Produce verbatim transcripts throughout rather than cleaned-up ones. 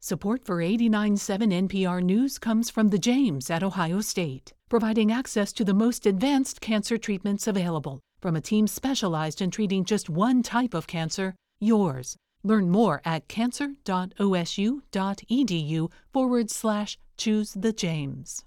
Support for eighty-nine point seven N P R News comes from the James at Ohio State, providing access to the most advanced cancer treatments available from a team specialized in treating just one type of cancer, yours. Learn more at cancer.osu.edu forward slash choose the James.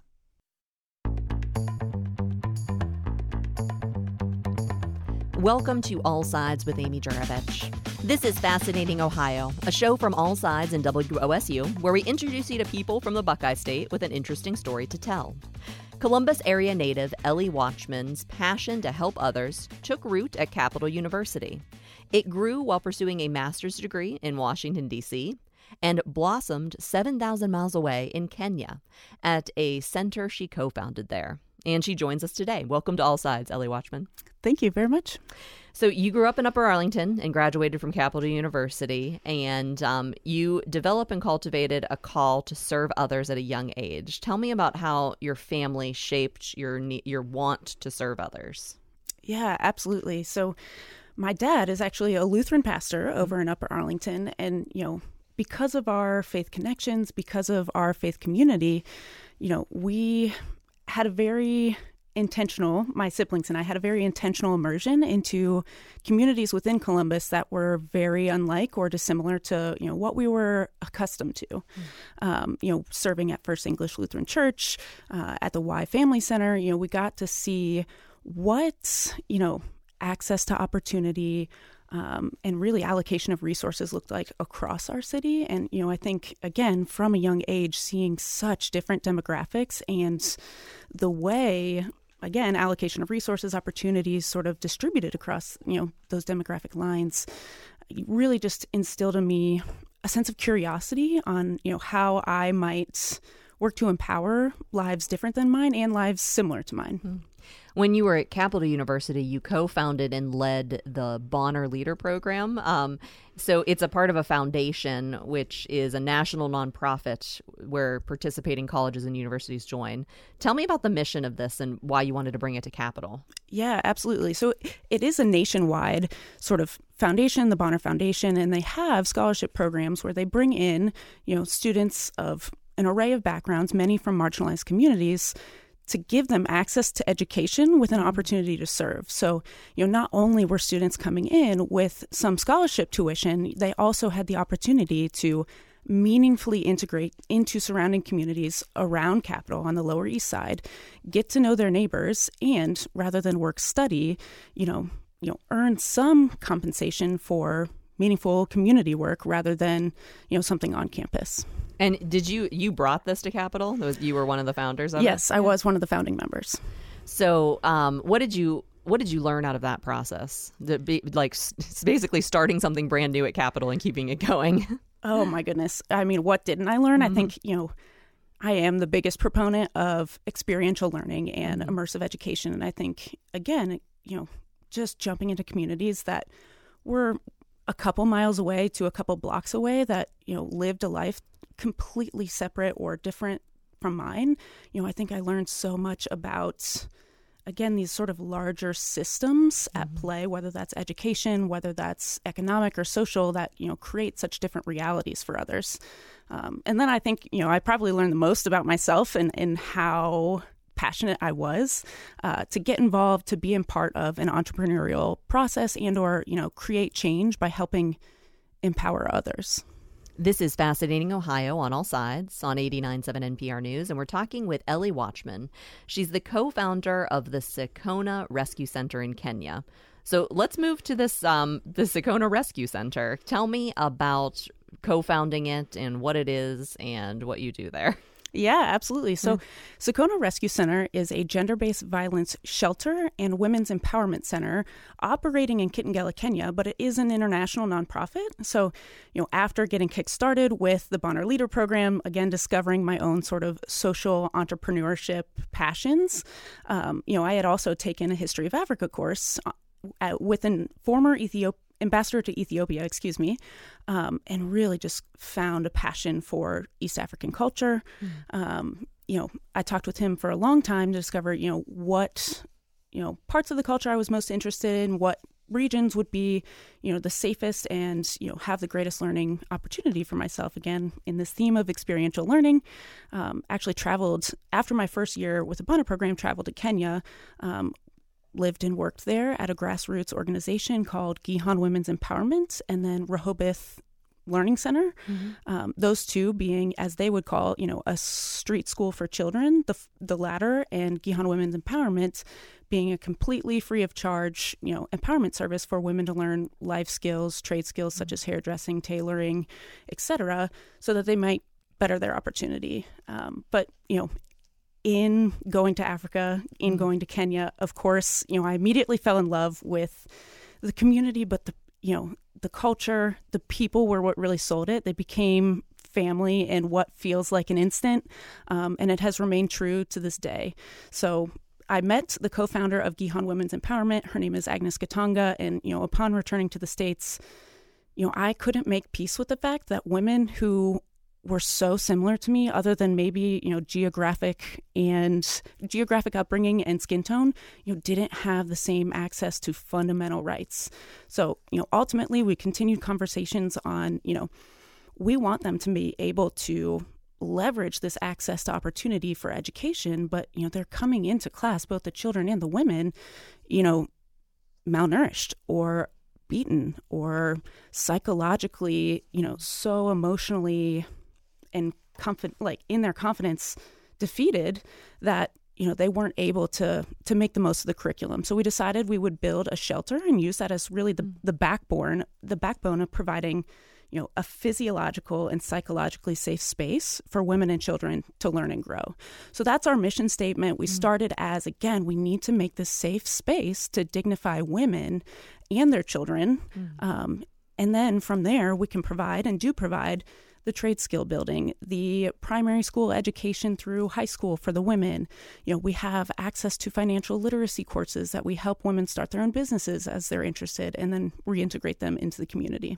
Welcome to All Sides with Amy Juravich. This is Fascinating Ohio, a show from All Sides in W O S U, where we introduce you to people from the Buckeye State with an interesting story to tell. Columbus area native Ellie Watchman's passion to help others took root at Capital University. It grew while pursuing a master's degree in Washington, D C, and blossomed seven thousand miles away in Kenya at a center she co-founded there. And she joins us today. Welcome to All Sides, Ellie Watchman. Thank you very much. So you grew up in Upper Arlington and graduated from Capital University, and um, you developed and cultivated a call to serve others at a young age. Tell me about how your family shaped your your want to serve others. Yeah, absolutely. So my dad is actually a Lutheran pastor over in Upper Arlington, and, you know, because of our faith connections, because of our faith community, you know, we had a very intentional, my siblings and I had a very intentional immersion into communities within Columbus that were very unlike or dissimilar to, you know, what we were accustomed to. Mm. Um, you know, serving at First English Lutheran Church, uh, at the Y Family Center, you know, we got to see what, you know, access to opportunity, Um, and really allocation of resources looked like across our city. And, you know, I think, again, from a young age, seeing such different demographics and the way, again, allocation of resources, opportunities sort of distributed across, you know, those demographic lines really just instilled in me a sense of curiosity on, you know, how I might work to empower lives different than mine and lives similar to mine. Mm-hmm. When you were at Capital University, you co-founded and led the Bonner Leader Program. Um, so it's a part of a foundation, which is a national nonprofit where participating colleges and universities join. Tell me about the mission of this and why you wanted to bring it to Capital. Yeah, absolutely. So it is a nationwide sort of foundation, the Bonner Foundation, and they have scholarship programs where they bring in, you know, students of an array of backgrounds, many from marginalized communities, to give them access to education with an opportunity to serve. So, you know, not only were students coming in with some scholarship tuition, they also had the opportunity to meaningfully integrate into surrounding communities around Capital on the Lower East Side, get to know their neighbors, and rather than work study, you know, you know, earn some compensation for meaningful community work rather than, you know, something on campus. And did you, you brought this to Capital? You were one of the founders of it? Yes, I was one of the founding members. So um, what did you what did you learn out of that process? The, be, like basically starting something brand new at Capital and keeping it going? Oh, my goodness. I mean, what didn't I learn? Mm-hmm. I think, you know, I am the biggest proponent of experiential learning and mm-hmm. immersive education. And I think, again, you know, just jumping into communities that were a couple miles away to a couple blocks away that, you know, lived a life completely separate or different from mine. You know, I think I learned so much about, again, these sort of larger systems at mm-hmm. play, whether that's education, whether that's economic or social, that, you know, create such different realities for others. Um, and then I think, you know, I probably learned the most about myself and, and how passionate I was uh, to get involved, to be in part of an entrepreneurial process and or, you know, create change by helping empower others. This is Fascinating Ohio on All Sides on eighty-nine point seven N P R News, and we're talking with Ellie Watchman. She's the co-founder of the Sikona Rescue Center in Kenya. So let's move to this, um, the Sikona Rescue Center. Tell me about co-founding it and what it is and what you do there. Yeah, absolutely. So, mm-hmm. Sikona Rescue Center is a gender-based violence shelter and women's empowerment center operating in Kitengela, Kenya, but it is an international nonprofit. So, you know, after getting kick-started with the Bonner Leader Program, again, discovering my own sort of social entrepreneurship passions, um, you know, I had also taken a History of Africa course uh, with a former Ethiopian ambassador to Ethiopia, excuse me, um, and really just found a passion for East African culture. Mm. Um, you know, I talked with him for a long time to discover, you know, what, you know, parts of the culture I was most interested in, what regions would be, you know, the safest and, you know, have the greatest learning opportunity for myself. Again, in this theme of experiential learning, um, actually traveled after my first year with the Bona program, traveled to Kenya, um, lived and worked there at a grassroots organization called Gihon Women's Empowerment, and then Rehoboth Learning Center. Mm-hmm. Um, those two being, as they would call, you know, a street school for children, the the latter, and Gihon Women's Empowerment being a completely free of charge, you know, empowerment service for women to learn life skills, trade skills such as hairdressing, tailoring, et cetera, so that they might better their opportunity. Um, but, you know, in going to Africa, in mm-hmm. going to Kenya, of course, you know, I immediately fell in love with the community, but the, you know, the culture, the people were what really sold it. They became family in what feels like an instant, um, and it has remained true to this day. So I met the co-founder of Gihon Women's Empowerment. Her name is Agnes Katanga, and, you know, upon returning to the States, you know, I couldn't make peace with the fact that women who were so similar to me, other than maybe, you know, geographic and geographic upbringing and skin tone, you know, didn't have the same access to fundamental rights. So, you know, ultimately we continued conversations on, you know, we want them to be able to leverage this access to opportunity for education, but, you know, they're coming into class, both the children and the women, you know, malnourished or beaten or psychologically, you know, so emotionally and confi- like in their confidence defeated that, you know, they weren't able to to make the most of the curriculum. So we decided we would build a shelter and use that as really the, the backbone, the backbone of providing, you know, a physiological and psychologically safe space for women and children to learn and grow. So that's our mission statement. We mm-hmm. started as, again, we need to make this safe space to dignify women and their children. Mm-hmm. Um, and then from there, we can provide and do provide the trade skill building, the primary school education through high school for the women. You know, we have access to financial literacy courses that we help women start their own businesses as they're interested, and then reintegrate them into the community.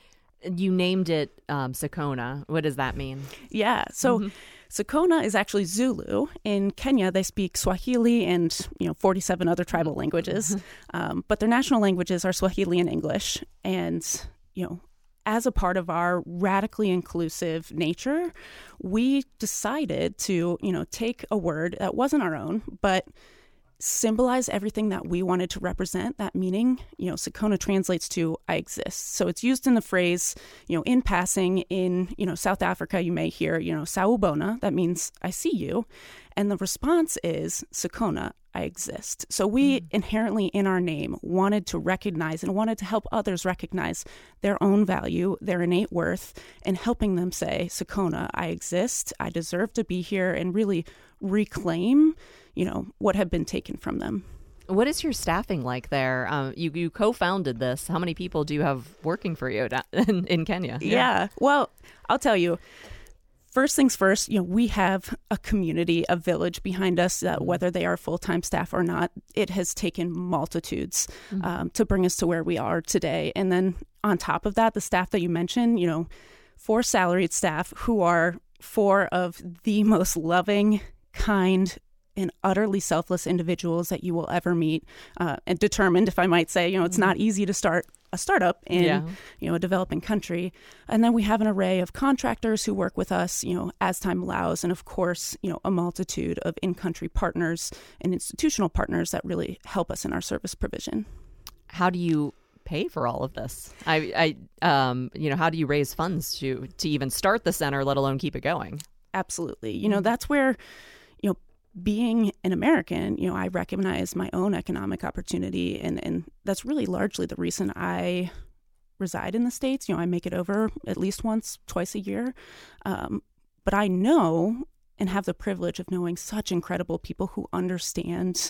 You named it um, Sakona. What does that mean? Yeah. So mm-hmm. Sakona is actually Zulu. In Kenya, they speak Swahili and, you know, forty-seven other tribal languages. Mm-hmm. Um, but their national languages are Swahili and English. And, you know, as a part of our radically inclusive nature, we decided to, you know, take a word that wasn't our own, but symbolize everything that we wanted to represent. That meaning, you know, Sakona translates to I exist. So it's used in the phrase, you know, in passing in, you know, South Africa, you may hear, you know, Sawubona, that means I see you. And the response is Sakona, I exist. So we mm. inherently in our name wanted to recognize and wanted to help others recognize their own value, their innate worth, and helping them say, Sakona, I exist, I deserve to be here, and really reclaim, you know, what had been taken from them. What is your staffing like there? Um, you, you co-founded this. How many people do you have working for you in, in Kenya? Yeah. yeah. Well, I'll tell you. First things first, you know, we have a community, a village behind us, uh, whether they are full-time staff or not. It has taken multitudes mm-hmm. um, to bring us to where we are today. And then on top of that, the staff that you mentioned, you know, four salaried staff who are four of the most loving, kind, and utterly selfless individuals that you will ever meet, uh, and determined, if I might say. You know, it's mm-hmm. not easy to start a startup in, yeah. you know, a developing country. And then we have an array of contractors who work with us, you know, as time allows. And of course, you know, a multitude of in-country partners and institutional partners that really help us in our service provision. How do you pay for all of this? I, I, um, you know, how do you raise funds to, to even start the center, let alone keep it going? Absolutely. You know, that's where, you know, being an American, you know, I recognize my own economic opportunity, and, and that's really largely the reason I reside in the States. You know, I make it over at least once, twice a year. Um, but I know and have the privilege of knowing such incredible people who understand,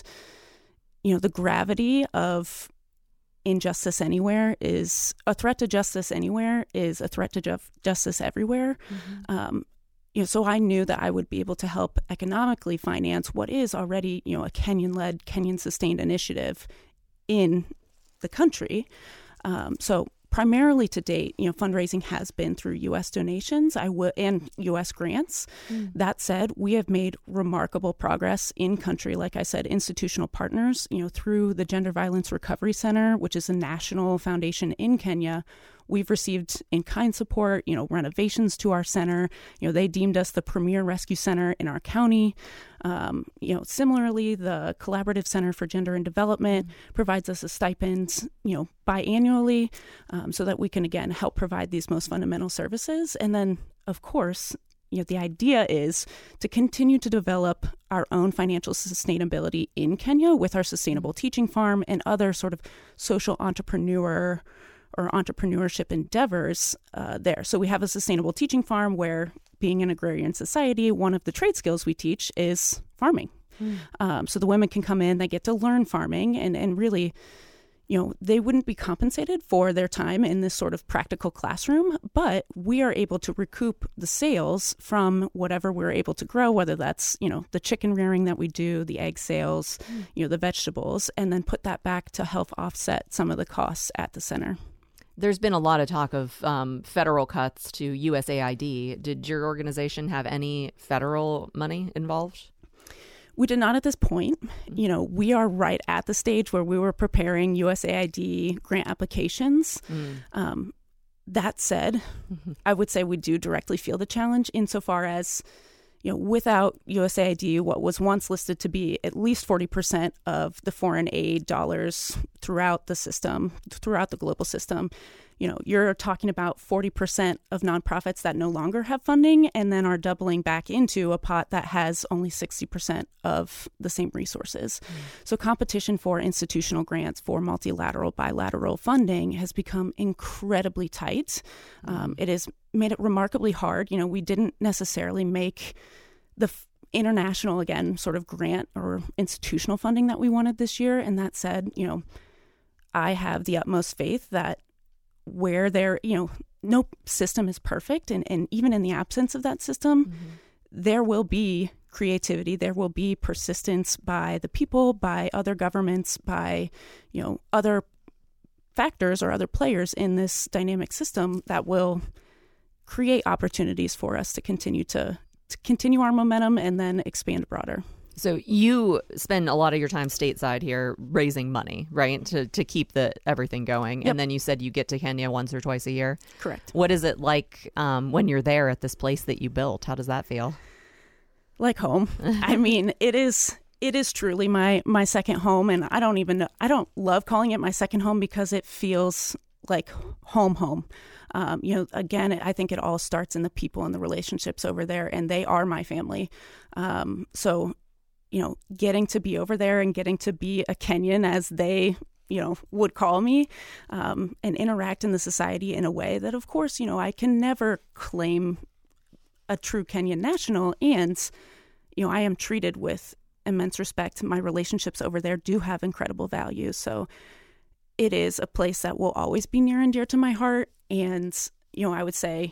you know, the gravity of injustice anywhere is a threat to justice anywhere is a threat to ju- justice everywhere. Mm-hmm. Um, You know, so I knew that I would be able to help economically finance what is already, you know, a Kenyan-led, Kenyan-sustained initiative in the country. Um, so primarily to date, you know, fundraising has been through U S donations I w- and U S grants. Mm. That said, we have made remarkable progress in country, like I said, institutional partners, you know, through the Gender Violence Recovery Center, which is a national foundation in Kenya. We've received in-kind support, you know, renovations to our center. You know, they deemed us the premier rescue center in our county. Um, you know, similarly, the Collaborative Center for Gender and Development mm-hmm. provides us a stipend, you know, biannually, um, so that we can, again, help provide these most fundamental services. And then, of course, you know, the idea is to continue to develop our own financial sustainability in Kenya with our Sustainable Teaching Farm and other sort of social entrepreneur or entrepreneurship endeavors uh, there. So we have a Sustainable Teaching Farm where, being an agrarian society, one of the trade skills we teach is farming. Mm. Um, so the women can come in, they get to learn farming, and, and really, you know, they wouldn't be compensated for their time in this sort of practical classroom, but we are able to recoup the sales from whatever we're able to grow, whether that's, you know, the chicken rearing that we do, the egg sales, mm. you know, the vegetables, and then put that back to help offset some of the costs at the center. There's been a lot of talk of um, federal cuts to U S A I D. Did your organization have any federal money involved? We did not at this point. You know, we are right at the stage where we were preparing U S A I D grant applications. Mm. Um, that said, mm-hmm. I would say we do directly feel the challenge insofar as, you know, without U S A I D, what was once listed to be at least forty percent of the foreign aid dollars throughout the system, throughout the global system, you know, you're talking about forty percent of nonprofits that no longer have funding and then are doubling back into a pot that has only sixty percent of the same resources. Mm. So competition for institutional grants, for multilateral, bilateral funding has become incredibly tight. Mm. Um, it has made it remarkably hard. You know, we didn't necessarily make the f- international, again, sort of grant or institutional funding that we wanted this year. And that said, you know, I have the utmost faith that where there, you know, no system is perfect. And, and even in the absence of that system, mm-hmm. there will be creativity. There will be persistence by the people, by other governments, by, you know, other factors or other players in this dynamic system that will create opportunities for us to continue to, to continue our momentum and then expand broader. So you spend a lot of your time stateside here raising money, right, to to keep the everything going. Yep. And then you said you get to Kenya once or twice a year. Correct. What is it like um, when you're there at this place that you built? How does that feel? Like home. I mean, it is it is truly my my second home, and I don't even know, I don't love calling it my second home because it feels like home home. Um, you know, again, I think it all starts in the people and the relationships over there, and they are my family. Um, so. You know, getting to be over there and getting to be a Kenyan, as they, you know, would call me, um, and interact in the society in a way that, of course, you know, I can never claim a true Kenyan national. And, you know, I am treated with immense respect. My relationships over there do have incredible value. So it is a place that will always be near and dear to my heart. And, you know, I would say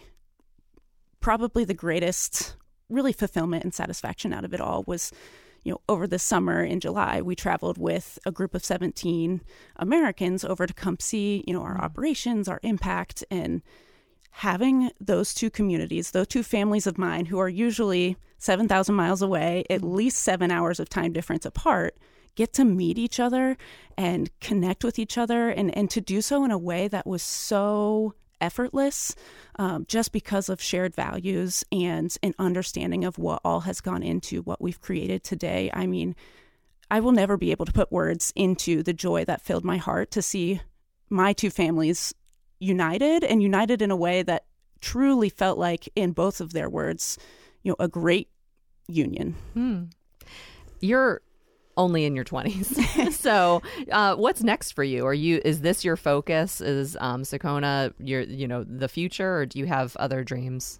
probably the greatest really fulfillment and satisfaction out of it all was, you know, over the summer in July, we traveled with a group of seventeen Americans over to come see, you know, our operations, our impact, and having those two communities, those two families of mine who are usually seven thousand miles away, at least seven hours of time difference apart, get to meet each other and connect with each other, and, and to do so in a way that was so effortless, um, just because of shared values and an understanding of what all has gone into what we've created today. I mean, I will never be able to put words into the joy that filled my heart to see my two families united, and united in a way that truly felt like, in both of their words, you know, a great union. Hmm. You're only in your twenties. So uh, what's next for you? Are you, is this your focus? Is um, Sakona your, you know, the future, or do you have other dreams?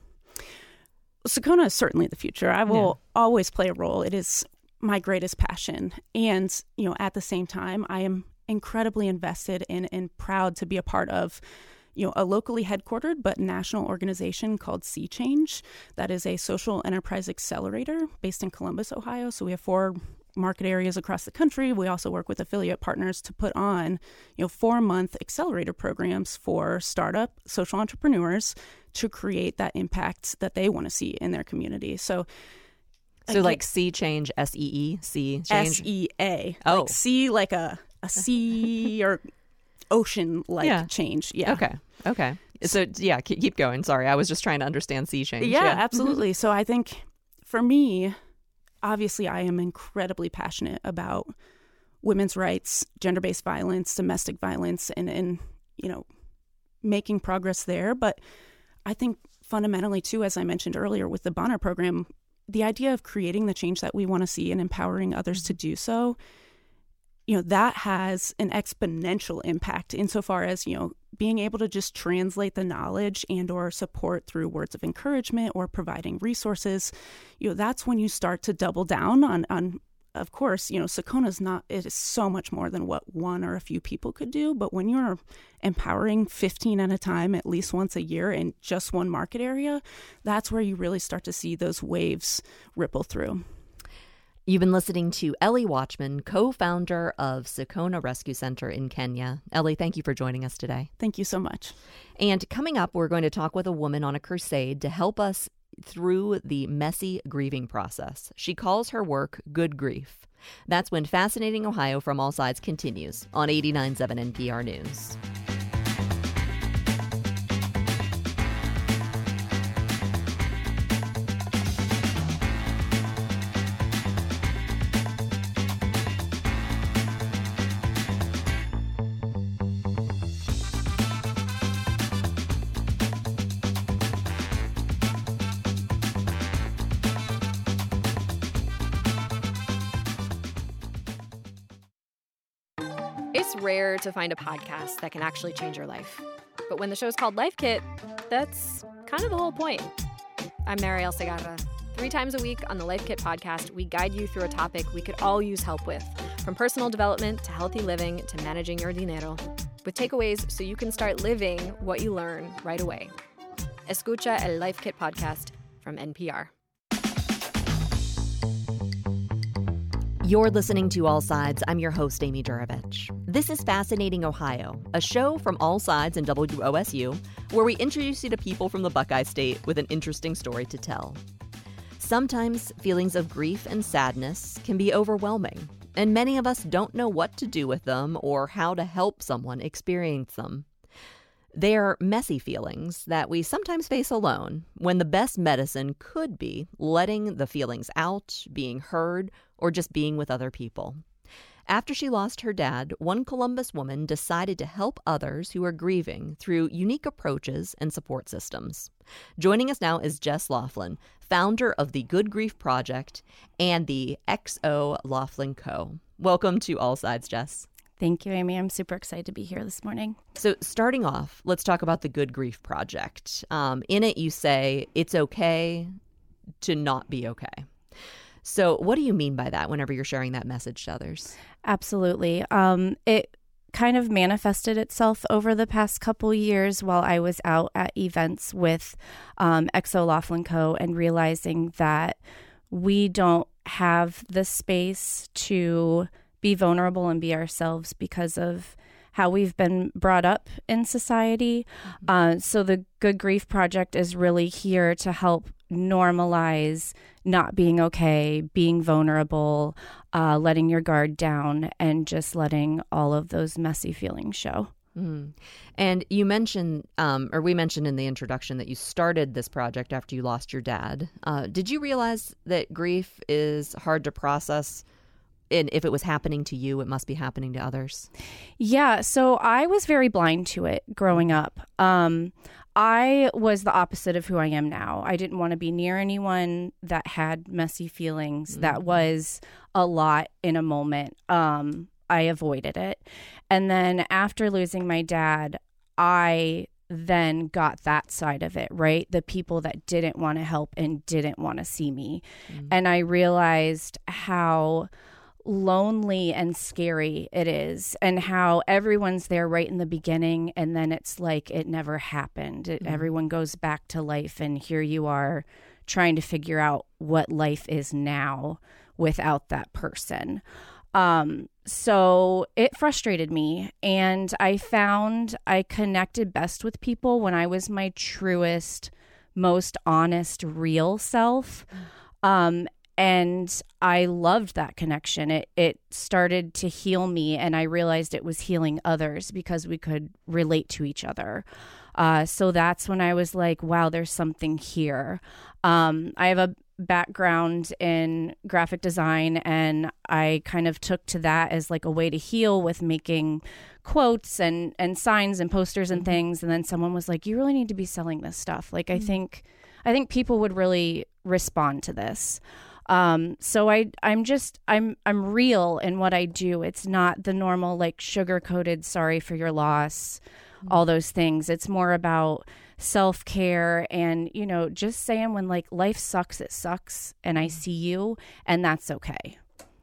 Sakona is certainly the future. I will yeah. always play a role. It is my greatest passion. And, you know, at the same time, I am incredibly invested in and proud to be a part of, you know, a locally headquartered but national organization called Sea Change. That is a social enterprise accelerator based in Columbus, Ohio. So we have four market areas across the country. We also work with affiliate partners to put on, you know, four-month accelerator programs for startup social entrepreneurs to create that impact that they want to see in their community. So, so like sea change, S E E, sea change? S E A. Oh. Like sea, like a, a sea or ocean-like yeah. change. Yeah. Okay. Okay. So, yeah, keep going. Sorry, I was just trying to understand sea change. Yeah, yeah. absolutely. So I think for me, obviously, I am incredibly passionate about women's rights, gender-based violence, domestic violence, and, and, you know, making progress there. But I think fundamentally, too, as I mentioned earlier with the Bonner program, the idea of creating the change that we want to see and empowering others to do so, you know, that has an exponential impact insofar as, you know, being able to just translate the knowledge and or support through words of encouragement or providing resources. You know, that's when you start to double down on, on of course, you know, Sakona's not, it is so much more than what one or a few people could do. But when you're empowering fifteen at a time, at least once a year in just one market area, that's where you really start to see those waves ripple through. You've been listening to Ellie Watchman, co-founder of Sakona Rescue Center in Kenya. Ellie, thank you for joining us today. Thank you so much. And coming up, we're going to talk with a woman on a crusade to help us through the messy grieving process. She calls her work Good Grief. That's when Fascinating Ohio from All Sides continues on eighty-nine point seven N P R News. It's rare to find a podcast that can actually change your life. But when the show's called Life Kit, that's kind of the whole point. I'm Mariel Segarra. Three times a week on the Life Kit podcast, we guide you through a topic we could all use help with, from personal development to healthy living to managing your dinero, with takeaways so you can start living what you learn right away. Escucha el Life Kit podcast from N P R. You're listening to All Sides. I'm your host, Amy Juravich. This is Fascinating Ohio, a show from All Sides and W O S U, where we introduce you to people from the Buckeye State with an interesting story to tell. Sometimes feelings of grief and sadness can be overwhelming, and many of us don't know what to do with them or how to help someone experience them. They're messy feelings that we sometimes face alone, when the best medicine could be letting the feelings out, being heard, or just being with other people. After she lost her dad, one Columbus woman decided to help others who are grieving through unique approaches and support systems. Joining us now is Jess Laughlin, founder of the Good Grief Project and the X O Laughlin Co. Welcome to All Sides, Jess. Thank you, Amy. I'm super excited to be here this morning. So starting off, let's talk about the Good Grief Project. Um, in it, you say it's okay to not be okay. So what do you mean by that whenever you're sharing that message to others? Absolutely. Um, it kind of manifested itself over the past couple years while I was out at events with um, X O Laughlin Co. and realizing that we don't have the space to be vulnerable and be ourselves because of how we've been brought up in society. Mm-hmm. Uh, so the Good Grief Project is really here to help normalize not being okay, being vulnerable, uh, letting your guard down, and just letting all of those messy feelings show. Mm. And you mentioned, um, or we mentioned in the introduction, that you started this project after you lost your dad. Uh, did you realize that grief is hard to process? And if it was happening to you, it must be happening to others? Yeah, so I was very blind to it growing up. Um, I was the opposite of who I am now. I didn't want to be near anyone that had messy feelings. Mm-hmm. That was a lot in a moment. Um, I avoided it. And then after losing my dad, I then got that side of it, right? The people that didn't want to help and didn't want to see me. Mm-hmm. And I realized how lonely and scary it is, and how everyone's there right in the beginning, and then it's like it never happened. It, mm-hmm. Everyone goes back to life, and here you are trying to figure out what life is now without that person. Um, so it frustrated me, and I found I connected best with people when I was my truest, most honest, real self. Um, and I loved that connection. It, it started to heal me, and I realized it was healing others because we could relate to each other. Uh, so that's when I was like, wow, there's something here. Um, I have a background in graphic design, and I kind of took to that as like a way to heal with making quotes and, and signs and posters and things. And then someone was like, you really need to be selling this stuff. Like, I think, I think people would really respond to this. Um, so I, I'm just, I'm, I'm real in what I do. It's not the normal, like sugar coated, sorry for your loss, all those things. It's more about self-care and, you know, just saying when like life sucks, it sucks, and I see you, and that's okay.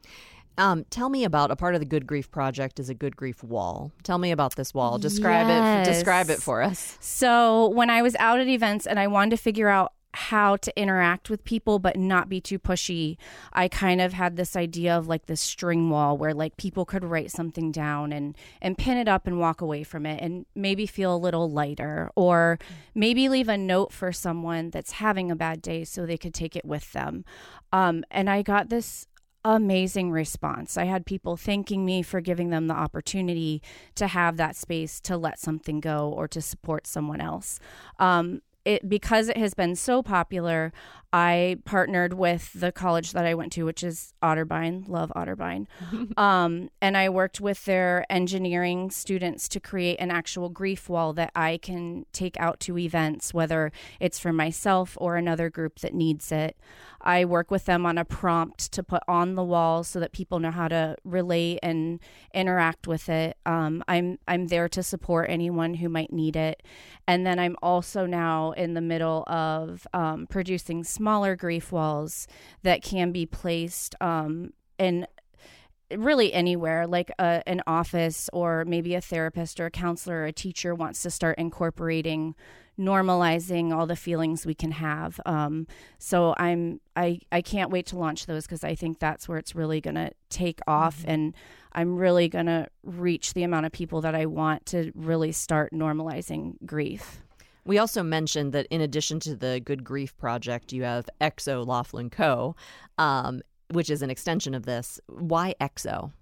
Um, tell me about a part of the Good Grief Project is a Good Grief wall. Tell me about this wall. Describe Yes. it. Describe it for us. So when I was out at events and I wanted to figure out how to interact with people but not be too pushy, I kind of had this idea of like this string wall where like people could write something down and and pin it up and walk away from it and maybe feel a little lighter, or maybe leave a note for someone that's having a bad day so they could take it with them. Um, and I got this amazing response. I had people thanking me for giving them the opportunity to have that space to let something go or to support someone else. Um, It, because it has been so popular, I partnered with the college that I went to, which is Otterbein. Love Otterbein. um, and I worked with their engineering students to create an actual grief wall that I can take out to events, whether it's for myself or another group that needs it. I work with them on a prompt to put on the wall so that people know how to relate and interact with it. Um, I'm I'm there to support anyone who might need it. And then I'm also now in the middle of um, producing smaller grief walls that can be placed um, in really anywhere, like a, an office, or maybe a therapist or a counselor or a teacher wants to start incorporating normalizing all the feelings we can have. Um, so I'm I, I can't wait to launch those, because I think that's where it's really going to take off. Mm-hmm. And I'm really going to reach the amount of people that I want to really start normalizing grief. We also mentioned that in addition to the Good Grief Project, you have X O Laughlin Co., um, which is an extension of this. Why X O?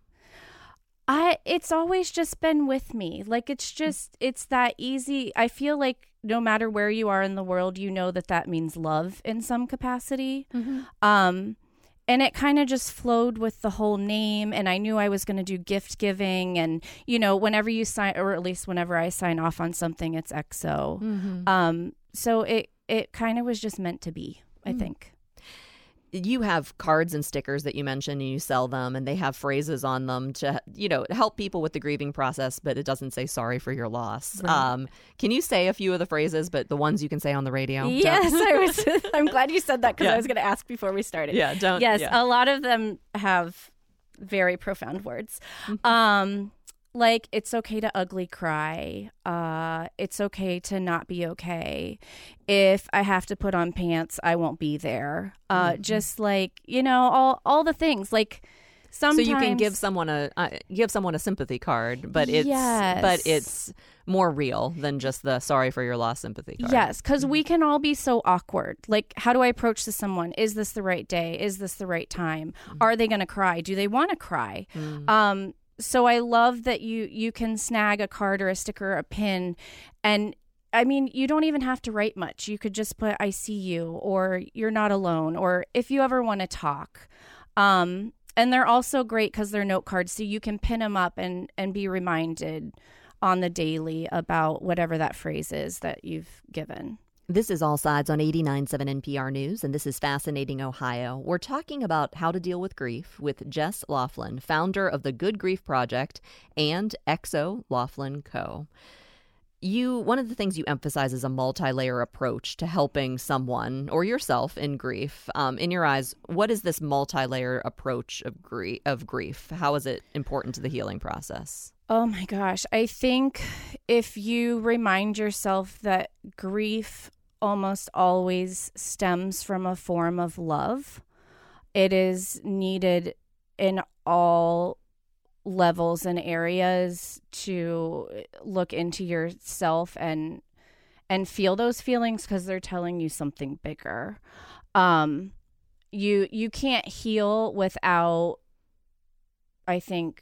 I, it's always just been with me. Like, it's just, it's that easy. I feel like no matter where you are in the world, you know that that means love in some capacity. Mm-hmm. Um, and it kind of just flowed with the whole name. And I knew I was going to do gift giving. And, you know, whenever you sign, or at least whenever I sign off on something, it's X O. Mm-hmm. Um, so it, it kind of was just meant to be, I mm-hmm. think. You have cards and stickers that you mentioned, and you sell them, and they have phrases on them to, you know, help people with the grieving process, but it doesn't say sorry for your loss. Right. Um, can you say a few of the phrases, but the ones you can say on the radio? Yes, I was. I'm glad you said that, because yeah. I was going to ask before we started. Yeah, don't. Yes, yeah. a lot of them have very profound words. Mm-hmm. Um, like, it's okay to ugly cry. Uh, it's okay to not be okay. If I have to put on pants, I won't be there. Uh, mm-hmm. Just like, you know, all all the things. Like, sometimes, so you can give someone a uh, give someone a sympathy card, but it's yes. but it's more real than just the sorry for your loss sympathy card. Yes, because mm-hmm. we can all be so awkward. Like, how do I approach to someone? Is this the right day? Is this the right time? Mm-hmm. Are they going to cry? Do they want to cry? Mm-hmm. Um. So I love that you you can snag a card or a sticker or a pin, and I mean, you don't even have to write much. You could just put I see you, or you're not alone, or if you ever want to talk. Um, and they're also great because they're note cards, so you can pin them up and, and be reminded on the daily about whatever that phrase is that you've given. This is All Sides on eighty-nine point seven N P R News, and this is Fascinating Ohio. We're talking about how to deal with grief with Jess Laughlin, founder of the Good Grief Project and X O Laughlin Co. You, one of the things you emphasize is a multi-layer approach to helping someone or yourself in grief. Um, in your eyes, what is this multi-layer approach of grief? Of grief? How is it important to the healing process? Oh my gosh. I think if you remind yourself that grief almost always stems from a form of love, it is needed in all levels and areas to look into yourself and and feel those feelings, because they're telling you something bigger. Um, you you can't heal without, I think,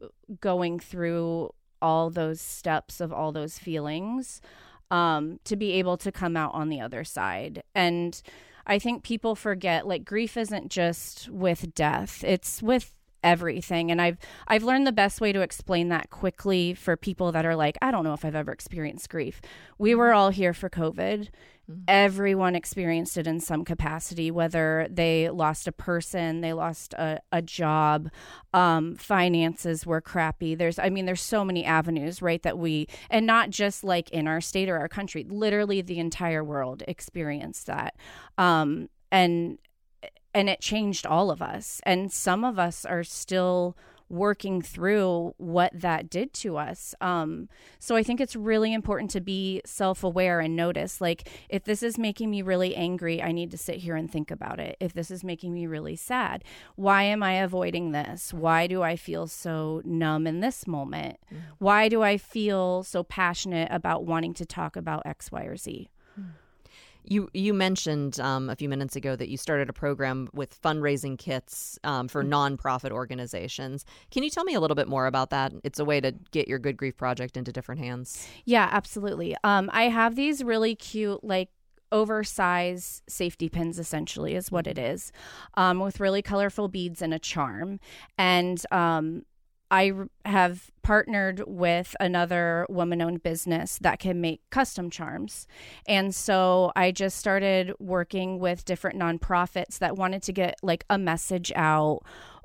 going through all those steps of all those feelings um, to be able to come out on the other side. And I think people forget, like, grief isn't just with death, it's with everything. And I've I've learned the best way to explain that quickly for people that are like, I don't know if I've ever experienced grief. We were all here for COVID. Mm-hmm. Everyone experienced it in some capacity, whether they lost a person, they lost a, a job, um, finances were crappy. There's, I mean, there's so many avenues, right, that we, and not just like in our state or our country, literally the entire world experienced that. Um, and And it changed all of us. And some of us are still working through what that did to us. Um, so I think it's really important to be self-aware and notice, like, if this is making me really angry, I need to sit here and think about it. If this is making me really sad, why am I avoiding this? Why do I feel so numb in this moment? Mm. Why do I feel so passionate about wanting to talk about X, Y, or Z? Mm. You you mentioned um, a few minutes ago that you started a program with fundraising kits um, for nonprofit organizations. Can you tell me a little bit more about that? It's a way to get your Good Grief Project into different hands. Yeah, absolutely. Um, I have these really cute, like, oversized safety pins, essentially, is what it is, um, with really colorful beads and a charm. And um I have partnered with another woman-owned business that can make custom charms. And so I just started working with different nonprofits that wanted to get, like, a message out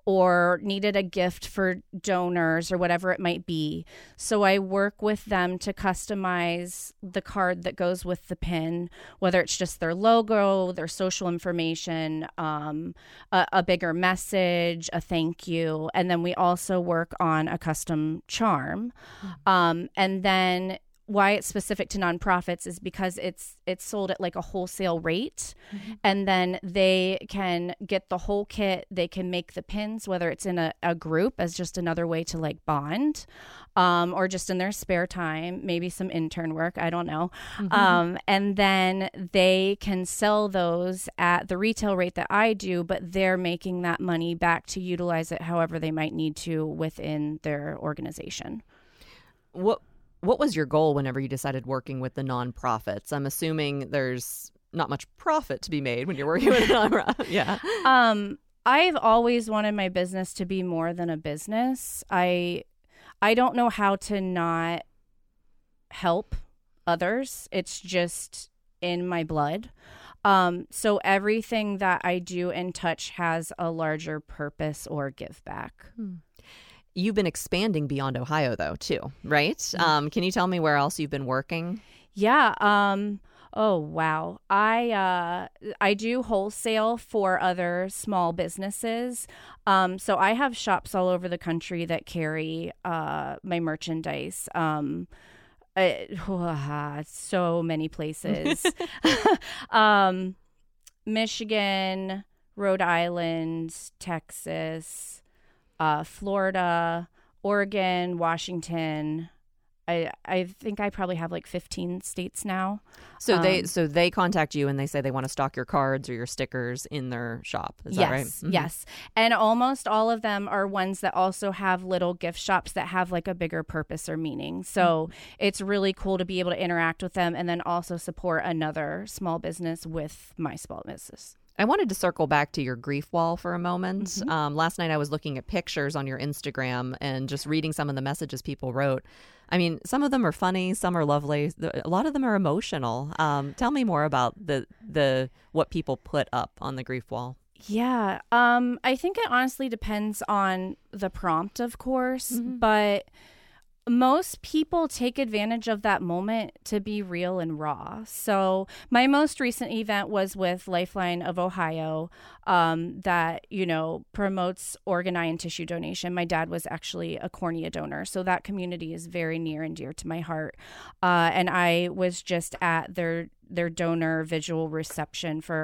or needed a gift for donors or whatever it might be. So I work with them to customize the card that goes with the pin, whether it's just their logo, their social information, um, a, a bigger message, a thank you. And then we also work on a custom charm. Mm-hmm. Um, and then why it's specific to nonprofits is because it's it's sold at like a wholesale rate. Mm-hmm. And then they can get the whole kit. They can make the pins, whether it's in a, a group as just another way to, like, bond, um, or just in their spare time, maybe some intern work, I don't know. Mm-hmm. Um, and then they can sell those at the retail rate that I do, but they're making that money back to utilize it however they might need to within their organization. What What was your goal whenever you decided working with the nonprofits? I'm assuming there's not much profit to be made when you're working with a nonprofit. Yeah. Um, I've always wanted my business to be more than a business. I I don't know how to not help others. It's just in my blood. Um, so everything that I do and touch has a larger purpose or give back. Hmm. You've been expanding beyond Ohio, though, too, right? Mm-hmm. Um, can you tell me where else you've been working? Yeah. Um, oh, wow. I uh, I do wholesale for other small businesses. Um, so I have shops all over the country that carry uh, my merchandise. Um, I, oh, so many places. um, Michigan, Rhode Island, Texas, Uh, Florida, Oregon, Washington. I I think I probably have like fifteen states now. So um, they so they contact you and they say they want to stock your cards or your stickers in their shop. Is yes, that right? Mm-hmm. Yes. And almost all of them are ones that also have little gift shops that have like a bigger purpose or meaning. So mm-hmm. it's really cool to be able to interact with them and then also support another small business with my small business. I wanted to circle back to your grief wall for a moment. Mm-hmm. Um, last night I was looking at pictures on your Instagram and just reading some of the messages people wrote. I mean, some of them are funny, some are lovely. A lot of them are emotional. Um, tell me more about the the what people put up on the grief wall. Yeah, um, I think it honestly depends on the prompt, of course, mm-hmm. but most people take advantage of that moment to be real and raw. So my most recent event was with Lifeline of Ohio um, that, you know, promotes organ, eye, and tissue donation. My dad was actually a cornea donor, so that community is very near and dear to my heart. Uh, and I was just at their their donor visual reception for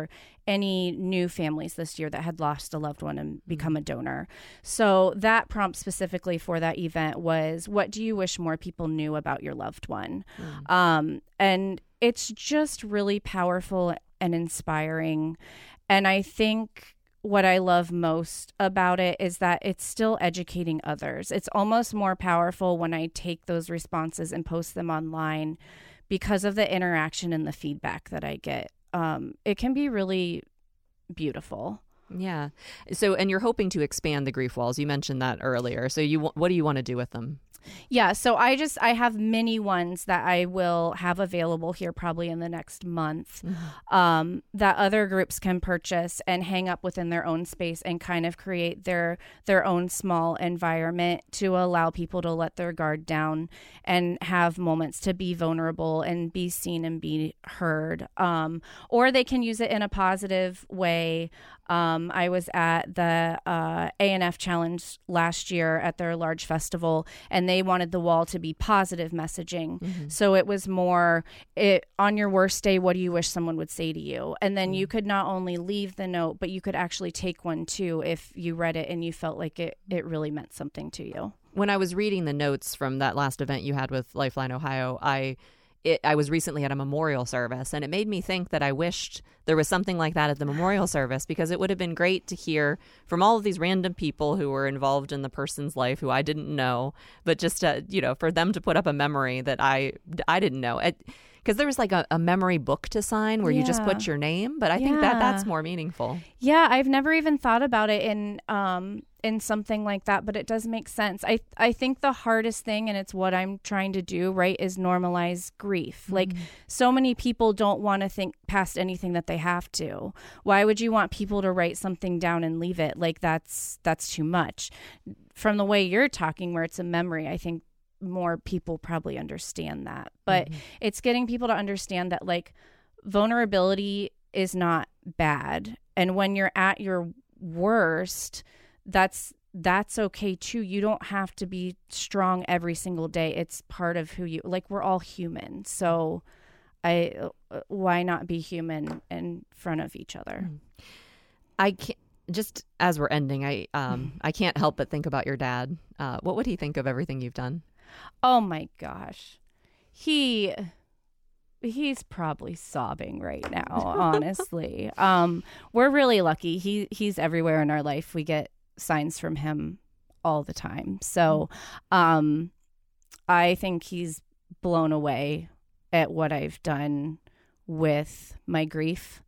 any new families this year that had lost a loved one and become a donor. So that prompt specifically for that event was, what do you wish more people knew about your loved one? Mm. Um, and it's just really powerful and inspiring. And I think what I love most about it is that it's still educating others. It's almost more powerful when I take those responses and post them online because of the interaction and the feedback that I get. Um, it can be really beautiful. Yeah. So, and you're hoping to expand the grief walls. You mentioned that earlier. So you, what do you want to do with them? Yeah, so I just, I have mini ones that I will have available here probably in the next month mm-hmm. um, that other groups can purchase and hang up within their own space and kind of create their their own small environment to allow people to let their guard down and have moments to be vulnerable and be seen and be heard. Um, or they can use it in a positive way. Um, I was at the uh, A N F Challenge last year at their large festival, and they wanted the wall to be positive messaging. Mm-hmm. So it was more, it, on your worst day, what do you wish someone would say to you? And then mm-hmm. you could not only leave the note, but you could actually take one too if you read it and you felt like it, it really meant something to you. When I was reading the notes from that last event you had with Lifeline Ohio, I It, I was recently at a memorial service, and it made me think that I wished there was something like that at the memorial service, because it would have been great to hear from all of these random people who were involved in the person's life who I didn't know, but just, to, you know, for them to put up a memory that I, I didn't know. Because there was like a, a memory book to sign where yeah. you just put your name, but I yeah. think that that's more meaningful. Yeah, I've never even thought about it in um in something like that, but it does make sense. I I think the hardest thing, and it's what I'm trying to do, right, is normalize grief. Mm-hmm. Like, so many people don't want to think past anything that they have to. Why would you want people to write something down and leave it? Like, that's that's too much. From the way you're talking, where it's a memory, I think more people probably understand that. But mm-hmm. it's getting people to understand that, like, vulnerability is not bad. And when you're at your worst, that's that's okay too. You don't have to be strong every single day. It's part of who you, like, we're all human. So I why not be human in front of each other? I can't, just as we're ending, I um I can't help but think about your dad. Uh, what would he think of everything you've done? Oh my gosh. He he's probably sobbing right now, honestly. um we're really lucky. He he's everywhere in our life. We get signs from him all the time. So um I think he's blown away at what I've done with my grief.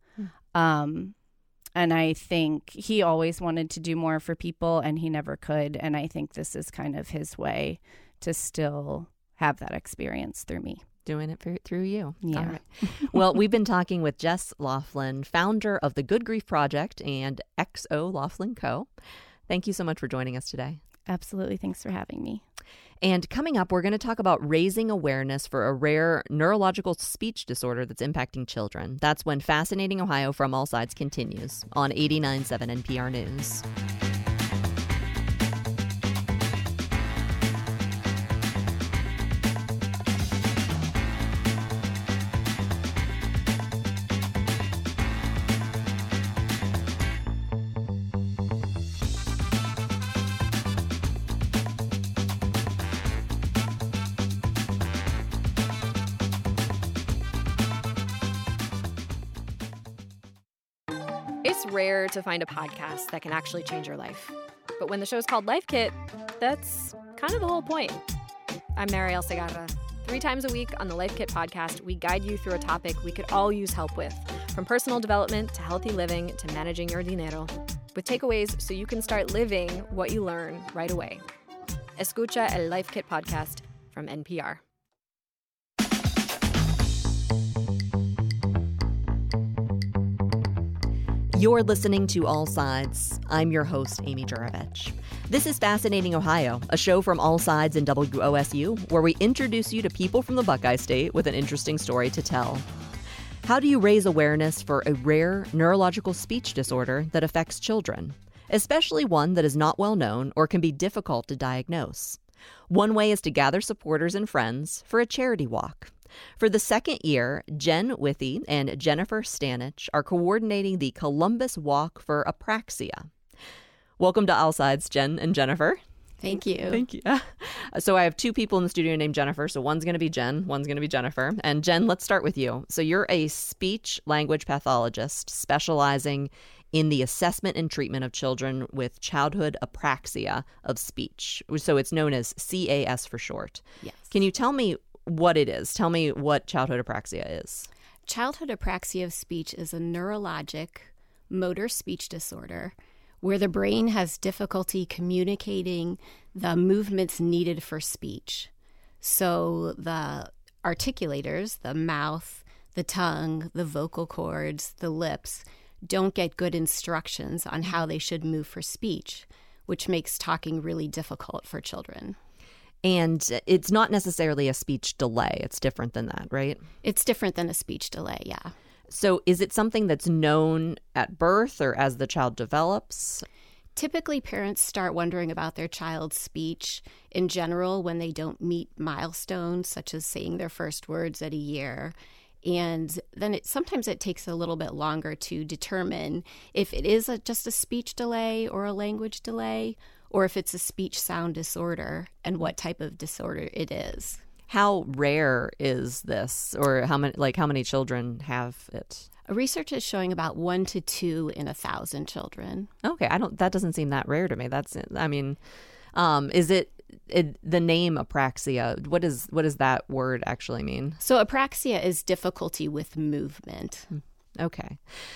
Um and I think he always wanted to do more for people, and he never could. And I think this is kind of his way to still have that experience through me. Doing it for, through you. Yeah. All right. Well, we've been talking with Jess Laughlin, founder of the Good Grief Project and X O Laughlin Co. Thank you so much for joining us today. Absolutely. Thanks for having me. And coming up, we're going to talk about raising awareness for a rare neurological speech disorder that's impacting children. That's when Fascinating Ohio from All Sides continues on eighty-nine point seven N P R News. It's rare to find a podcast that can actually change your life. But when the show's called Life Kit, that's kind of the whole point. I'm Mariel Segarra. Three times a week on the Life Kit podcast, we guide you through a topic we could all use help with, from personal development to healthy living to managing your dinero, with takeaways so you can start living what you learn right away. Escucha el Life Kit podcast from N P R. You're listening to All Sides. I'm your host, Amy Juravich. This is Fascinating Ohio, a show from All Sides in W O S U, where we introduce you to people from the Buckeye State with an interesting story to tell. How do you raise awareness for a rare neurological speech disorder that affects children, especially one that is not well known or can be difficult to diagnose? One way is to gather supporters and friends for a charity walk. For the second year, Jen Withy and Jennifer Stanich are coordinating the Columbus Walk for Apraxia. Welcome to All Sides, Jen and Jennifer. Thank you. Thank you. So I have two people in the studio named Jennifer. So one's going to be Jen, one's going to be Jennifer. And Jen, let's start with you. So you're a speech language pathologist specializing in the assessment and treatment of children with childhood apraxia of speech. So it's known as C A S for short. Yes. Can you tell me what it is? Tell me what childhood apraxia is. Childhood apraxia of speech is a neurologic motor speech disorder where the brain has difficulty communicating the movements needed for speech. So the articulators, the mouth, the tongue, the vocal cords, the lips, don't get good instructions on how they should move for speech, which makes talking really difficult for children. And it's not necessarily a speech delay. It's different than that, right? It's different than a speech delay, yeah. So is it something that's known at birth or as the child develops? Typically, parents start wondering about their child's speech in general when they don't meet milestones, such as saying their first words at a year. And then it, sometimes it takes a little bit longer to determine if it is a, just a speech delay or a language delay, or if it's a speech sound disorder and what type of disorder it is. How rare is this, or how many like how many children have it? Research is showing about one to two in a thousand children. Okay, I don't. That doesn't seem that rare to me. That's. I mean, um, is it, it the name apraxia? What is what does that word actually mean? So apraxia is difficulty with movement. Okay.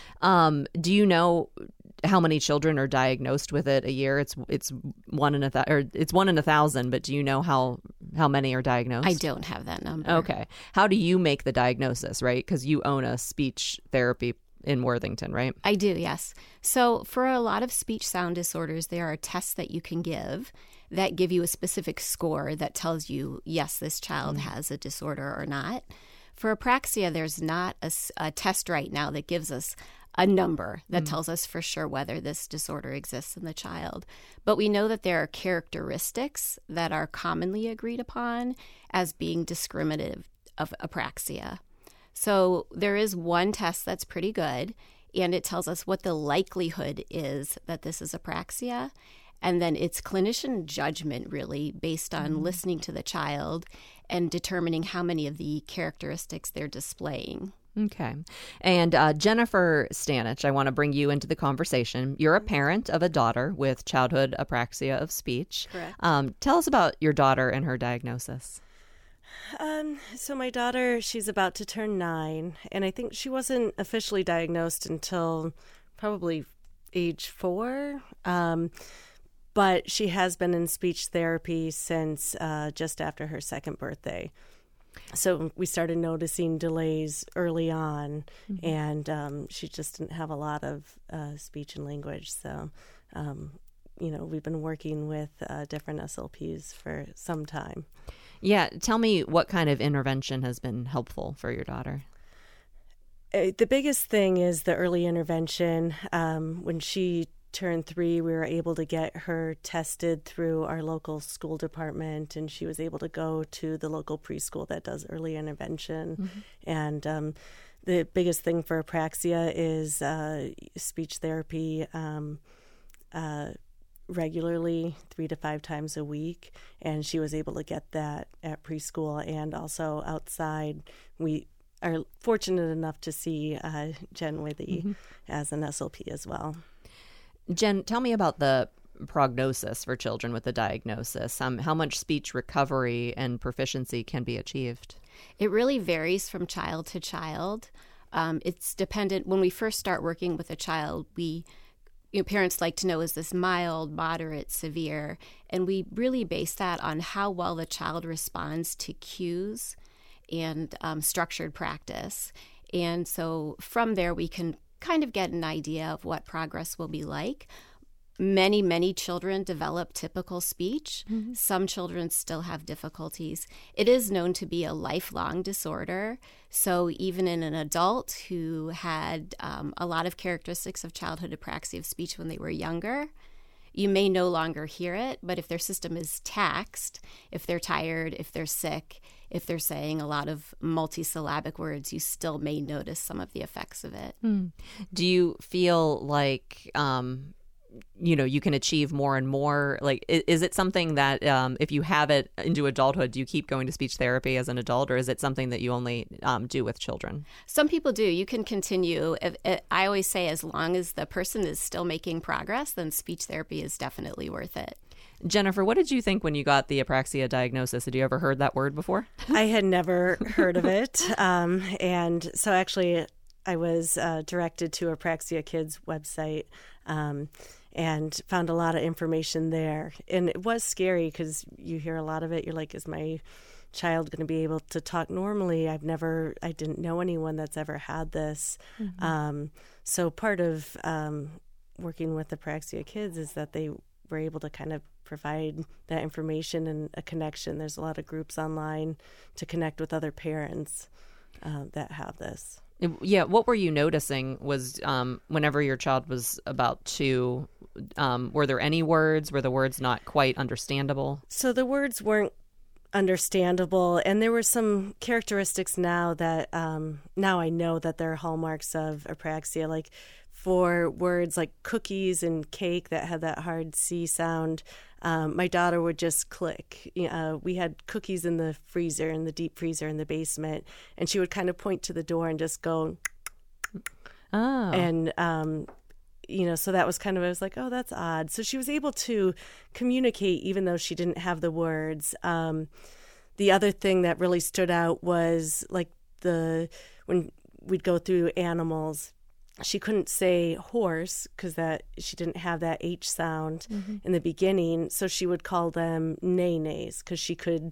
Um, do you know how many children are diagnosed with it a year? It's it's one in a th- or it's one in a thousand. But do you know how how many are diagnosed? I don't have that number. Okay. How do you make the diagnosis? Right, because you own a speech therapy in Worthington, right? I do, yes. So for a lot of speech sound disorders, there are tests that you can give that give you a specific score that tells you, yes, this child mm-hmm. has a disorder or not. For apraxia, there's not a, a test right now that gives us a number that mm. tells us for sure whether this disorder exists in the child. But we know that there are characteristics that are commonly agreed upon as being discriminative of apraxia. So there is one test that's pretty good, and it tells us what the likelihood is that this is apraxia. And then it's clinician judgment, really, based on mm. listening to the child and determining how many of the characteristics they're displaying. Okay. And uh, Jennifer Stanich, I want to bring you into the conversation. You're a parent of a daughter with childhood apraxia of speech. Correct. Um, tell us about your daughter and her diagnosis. Um, so my daughter, she's about to turn nine, and I think she wasn't officially diagnosed until probably age four. Um, but she has been in speech therapy since uh, just after her second birthday. So we started noticing delays early on, mm-hmm. and um, she just didn't have a lot of uh, speech and language. So, um, you know, we've been working with uh, different S L Ps for some time. Yeah. Tell me what kind of intervention has been helpful for your daughter. Uh, the biggest thing is the early intervention. Um, when she turned three, we were able to get her tested through our local school department, and she was able to go to the local preschool that does early intervention. Mm-hmm. And um, the biggest thing for apraxia is uh, speech therapy um, uh, regularly, three to five times a week. And she was able to get that at preschool and also outside. We are fortunate enough to see uh, Jen Withy mm-hmm. as an S L P as well. Jen, tell me about the prognosis for children with the diagnosis. Um, how much speech recovery and proficiency can be achieved? It really varies from child to child. Um, it's dependent. When we first start working with a child, we you know, parents like to know, is this mild, moderate, severe? And we really base that on how well the child responds to cues and um, structured practice. And so from there, we can kind of get an idea of what progress will be like. Many, many children develop typical speech. Mm-hmm. Some children still have difficulties. It is known to be a lifelong disorder. So even in an adult who had um, a lot of characteristics of childhood apraxia of speech when they were younger, you may no longer hear it, but if their system is taxed, if they're tired, if they're sick, if they're saying a lot of multisyllabic words, you still may notice some of the effects of it. Mm. Do you feel like, um, you know, you can achieve more and more? Like, is, is it something that um, if you have it into adulthood, do you keep going to speech therapy as an adult, or is it something that you only um, do with children? Some people do. You can continue. If, if, I always say as long as the person is still making progress, then speech therapy is definitely worth it. Jennifer, what did you think when you got the apraxia diagnosis? Had you ever heard that word before? I had never heard of it. Um, and so actually I was uh, directed to Apraxia Kids website um, and found a lot of information there. And it was scary because you hear a lot of it. You're like, is my child going to be able to talk normally? I've never, I didn't know anyone that's ever had this. Mm-hmm. Um, so part of um, working with Apraxia Kids is that they were able to kind of provide that information and a connection. There's a lot of groups online to connect with other parents uh, that have this. Yeah. What were you noticing was um, whenever your child was about two, um, were there any words? Were the words not quite understandable? So the words weren't understandable. And there were some characteristics now that um, now I know that they're hallmarks of apraxia, like for words like cookies and cake that had that hard C sound. Um, my daughter would just click. Uh, we had cookies in the freezer, in the deep freezer in the basement, and she would kind of point to the door and just go, oh. And, um, you know, so that was kind of, I was like, oh, that's odd. So she was able to communicate even though she didn't have the words. Um, the other thing that really stood out was like the, when we'd go through animals, she couldn't say horse because that she didn't have that H sound mm-hmm. in the beginning. So she would call them nay-nays because she could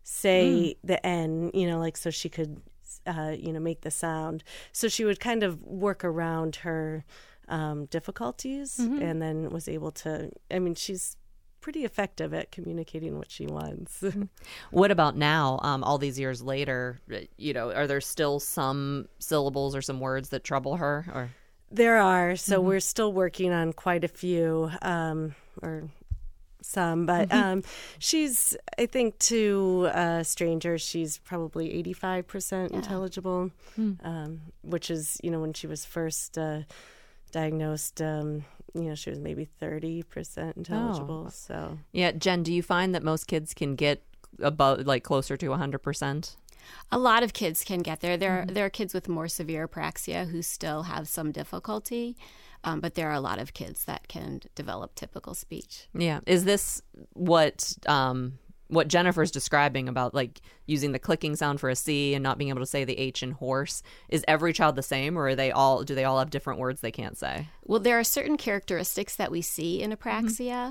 say mm. the N, you know, like so she could, uh, you know, make the sound. So she would kind of work around her um, difficulties mm-hmm. and then was able to, I mean, she's pretty effective at communicating what she wants. What about now, um, all these years later, you know, are there still some syllables or some words that trouble her? Or There are. So mm-hmm. we're still working on quite a few, um, or some, but mm-hmm. um, she's, I think, to uh, strangers, she's probably eighty-five percent yeah. intelligible, mm. um, which is, you know, when she was first uh, diagnosed, um, you know, she was maybe thirty percent intelligible. Oh. So yeah, Jen, do you find that most kids can get above, like closer to one hundred percent? A lot of kids can get there. There, mm-hmm. there are kids with more severe apraxia who still have some difficulty, um, but there are a lot of kids that can develop typical speech. Yeah. Is this what um, what Jennifer's describing about like using the clicking sound for a C and not being able to say the H in horse? Is every child the same, or are they all? Do they all have different words they can't say? Well, there are certain characteristics that we see in apraxia. Mm-hmm.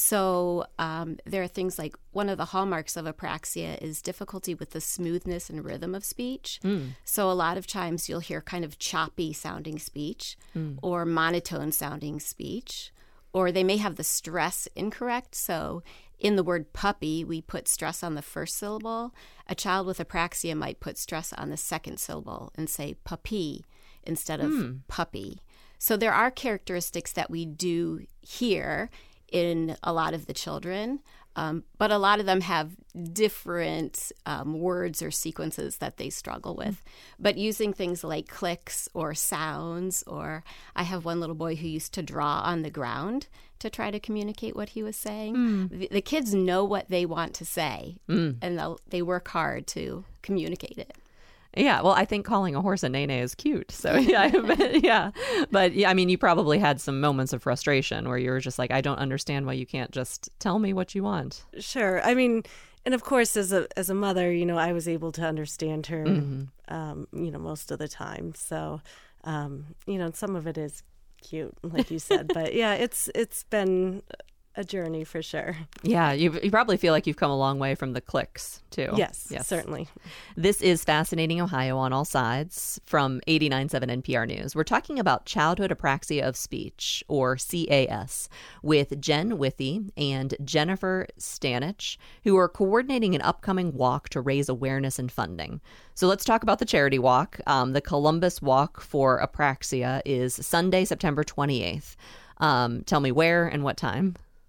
So um, there are things like one of the hallmarks of apraxia is difficulty with the smoothness and rhythm of speech. Mm. So a lot of times you'll hear kind of choppy sounding speech mm. or monotone sounding speech, or they may have the stress incorrect. So in the word puppy, we put stress on the first syllable. A child with apraxia might put stress on the second syllable and say puppy instead of mm. puppy. So there are characteristics that we do hear in a lot of the children, um, but a lot of them have different um, words or sequences that they struggle with. Mm-hmm. But using things like clicks or sounds, or I have one little boy who used to draw on the ground to try to communicate what he was saying. Mm. The, the kids know what they want to say, mm. and they work hard to communicate it. Yeah, well, I think calling a horse a nene is cute. So yeah, but, yeah. But yeah, I mean, you probably had some moments of frustration where you were just like, I don't understand why you can't just tell me what you want. Sure. I mean, and of course, as a as a mother, you know, I was able to understand her, mm-hmm. um, you know, most of the time. So, um, you know, some of it is cute, like you said. But yeah, it's it's been a journey for sure. Yeah, you you probably feel like you've come a long way from the clicks too. Yes, yes, certainly. This is Fascinating Ohio on All Sides from eighty-nine point seven N P R News. We're talking about childhood apraxia of speech, or C A S, with Jen Withey and Jennifer Stanich, who are coordinating an upcoming walk to raise awareness and funding. So let's talk about the charity walk. Um, the Columbus Walk for Apraxia is Sunday, September twenty-eighth. Um, tell me where and what time.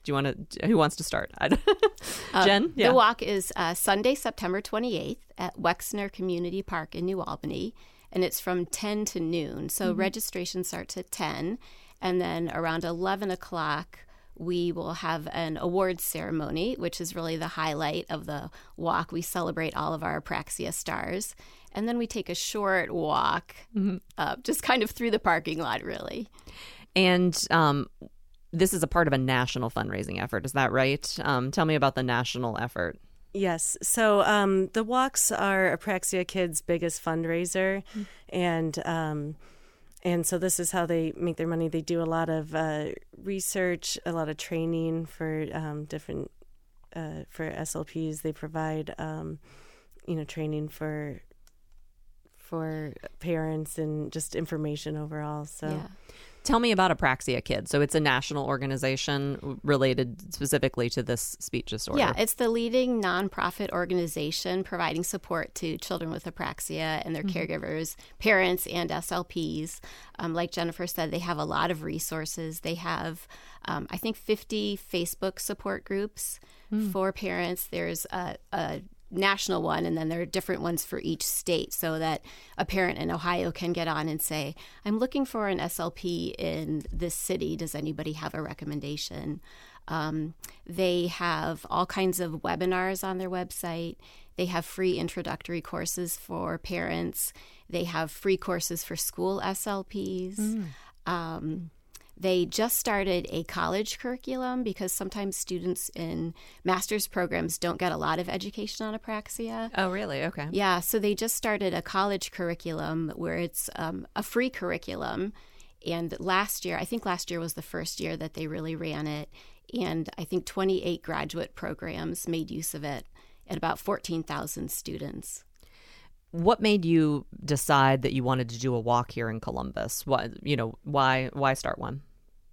Do you want to? Who wants to start? I don't- Uh, Jen? The walk is uh, Sunday, September twenty-eighth at Wexner Community Park in New Albany, and it's from ten to noon. So registration starts at ten, and then around eleven o'clock, we will have an awards ceremony, which is really the highlight of the walk. We celebrate all of our Apraxia stars. And then we take a short walk, mm-hmm. uh, just kind of through the parking lot, really. And um, this is a part of a national fundraising effort. Is that right? Um, tell me about the national effort. Yes. So um, the walks are Apraxia Kids' biggest fundraiser. Mm-hmm. And um, and so this is how they make their money. They do a lot of uh, research, a lot of training for um, different, uh, for S L Ps. They provide, um, you know, training for for parents and just information overall. So. Yeah. Tell me about Apraxia Kids. So it's a national organization related specifically to this speech disorder. Yeah, it's the leading nonprofit organization providing support to children with apraxia and their mm-hmm. caregivers, parents, and S L Ps. Um, like Jennifer said, they have a lot of resources. They have, um, I think, fifty Facebook support groups mm. for parents. There's a, a national one, and then there are different ones for each state, so that a parent in Ohio can get on and say, I'm looking for an S L P in this city. Does anybody have a recommendation? Um, they have all kinds of webinars on their website. They have free introductory courses for parents. They have free courses for school S L Ps. Mm. Um, They just started a college curriculum because sometimes students in master's programs don't get a lot of education on apraxia. Oh, really? Okay. Yeah, so they just started a college curriculum where it's um, a free curriculum. And last year, I think last year was the first year that they really ran it. And I think twenty-eight graduate programs made use of it and about fourteen thousand students. What made you decide that you wanted to do a walk here in Columbus? What, you know, why why start one?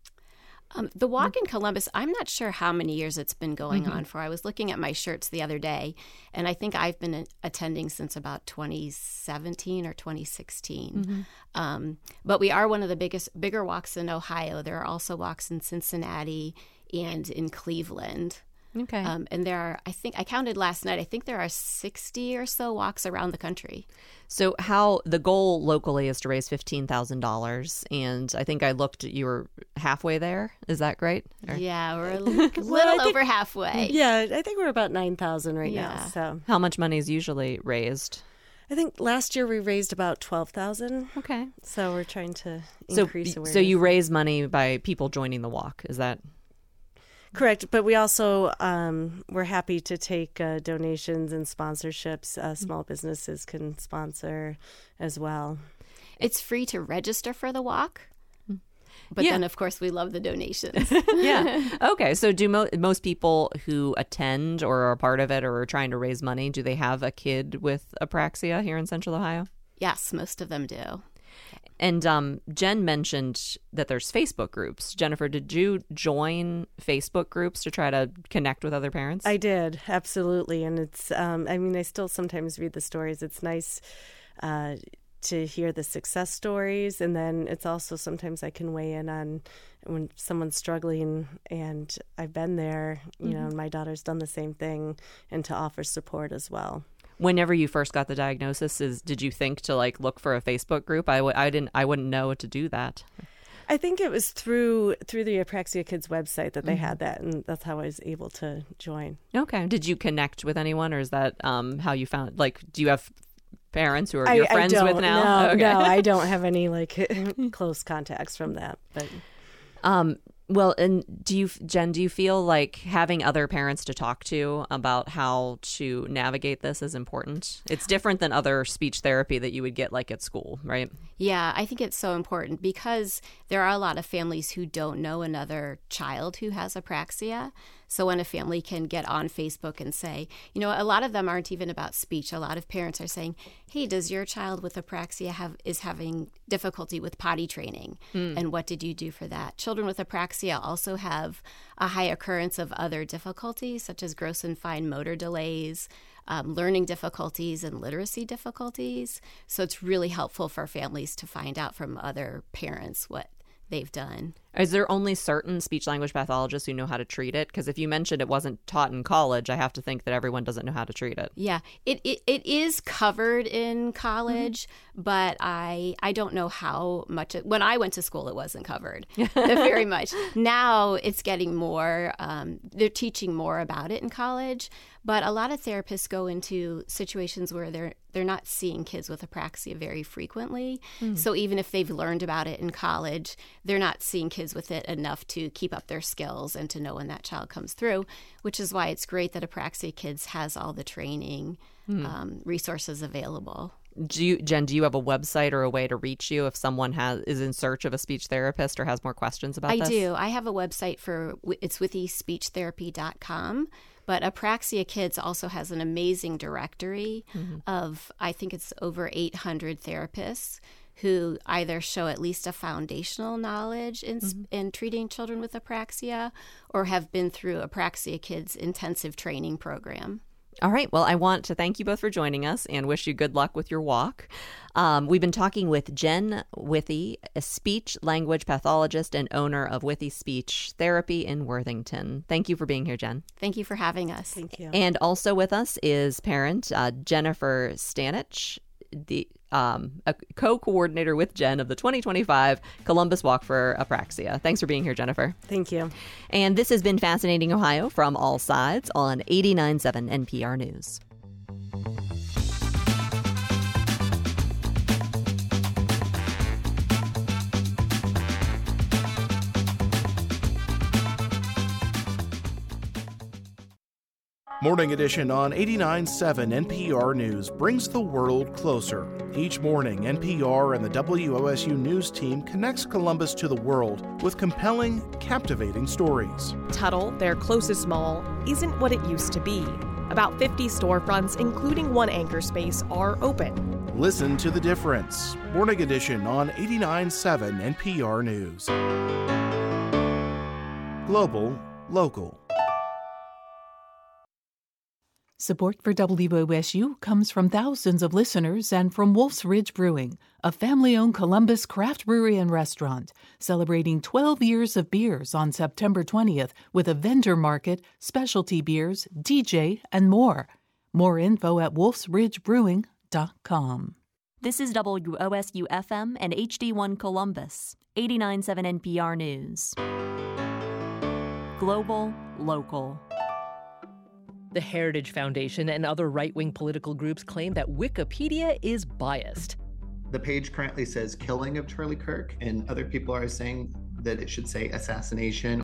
Um, the walk in Columbus, I'm not sure how many years it's been going mm-hmm. on for. I was looking at my shirts the other day, and I think I've been attending since about twenty seventeen or twenty sixteen. Mm-hmm. Um, but we are one of the biggest, bigger walks in Ohio. There are also walks in Cincinnati and in Cleveland. Okay. Um, and there are, I think, I counted last night, I think there are sixty or so walks around the country. So how the goal locally is to raise fifteen thousand dollars. And I think I looked, you were halfway there. Is that great? Or... Yeah, we're a little, little think, over halfway. Yeah, I think we're about nine thousand right yeah. now. So how much money is usually raised? I think last year we raised about twelve thousand. Okay. So we're trying to so, increase awareness. So you raise money by people joining the walk. Is that... Correct, but we also um, we're happy to take uh, donations and sponsorships. Uh, small businesses can sponsor as well. It's free to register for the walk, but yeah. then of course we love the donations. Yeah. Okay. So do mo- most people who attend or are part of it or are trying to raise money, do they have a kid with apraxia here in Central Ohio? Yes, most of them do. And um, Jen mentioned that there's Facebook groups. Jennifer, did you join Facebook groups to try to connect with other parents? I did, absolutely. And it's, um, I mean, I still sometimes read the stories. It's nice uh, to hear the success stories. And then it's also sometimes I can weigh in on when someone's struggling and I've been there, you mm-hmm. know, and my daughter's done the same thing, and to offer support as well. Whenever you first got the diagnosis, is did you think to like look for a Facebook group? I, w- I didn't. I wouldn't know to do that. I think it was through through the Apraxia Kids website that they mm-hmm. had that, and that's how I was able to join. Okay. Did you connect with anyone, or is that um, how you found? Like, do you have parents who are I, your friends I don't, with now? No, okay. no, I don't have any like close contacts from that. But um. Well, and do you, Jen, do you feel like having other parents to talk to about how to navigate this is important? It's different than other speech therapy that you would get like at school, right? Yeah, I think it's so important because there are a lot of families who don't know another child who has apraxia. So when a family can get on Facebook and say, you know, a lot of them aren't even about speech. A lot of parents are saying, hey, does your child with apraxia have is having difficulty with potty training? Mm. And what did you do for that? Children with apraxia also have a high occurrence of other difficulties, such as gross and fine motor delays, um, learning difficulties, and literacy difficulties. So it's really helpful for families to find out from other parents what they've done. Is there only certain speech-language pathologists who know how to treat it? Because if you mentioned it wasn't taught in college, I have to think that everyone doesn't know how to treat it. Yeah, it it, it is covered in college, mm-hmm. but I I don't know how much. It, when I went to school, it wasn't covered very much. Now it's getting more. Um, they're teaching more about it in college, but a lot of therapists go into situations where they're they're not seeing kids with apraxia very frequently. Mm. So even if they've learned about it in college, they're not seeing kids with it enough to keep up their skills and to know when that child comes through, which is why it's great that Apraxia Kids has all the training mm. um, resources available. Do you, Jen, do you have a website or a way to reach you if someone has is in search of a speech therapist or has more questions about I this? I do. I have a website for, it's withy speech therapy dot com. But Apraxia Kids also has an amazing directory mm-hmm. of, I think it's over eight hundred therapists who either show at least a foundational knowledge in, mm-hmm. in treating children with apraxia or have been through Apraxia Kids' intensive training program. All right. Well, I want to thank you both for joining us and wish you good luck with your walk. Um, we've been talking with Jen Withy, a speech language pathologist and owner of Withy Speech Therapy in Worthington. Thank you for being here, Jen. Thank you for having us. Thank you. And also with us is parent uh, Jennifer Stanich, the um, a co-coordinator with Jen of the twenty twenty-five Columbus Walk for Apraxia. Thanks for being here, Jennifer. Thank you. And this has been Fascinating Ohio from All Sides on eighty-nine point seven N P R News. Morning Edition on eighty-nine point seven N P R News brings the world closer. Each morning, N P R and the W O S U News team connects Columbus to the world with compelling, captivating stories. Tuttle, their closest mall, isn't what it used to be. About fifty storefronts, including one anchor space, are open. Listen to the difference. Morning Edition on eighty-nine point seven N P R News. Global, local. Support for W O S U comes from thousands of listeners and from Wolf's Ridge Brewing, a family-owned Columbus craft brewery and restaurant, celebrating twelve years of beers on September twentieth with a vendor market, specialty beers, D J, and more. More info at wolfs ridge brewing dot com. This is W O S U F M and H D one Columbus, eighty-nine point seven N P R News. Global, local. The Heritage Foundation and other right-wing political groups claim that Wikipedia is biased. The page currently says killing of Charlie Kirk, and other people are saying that it should say assassination.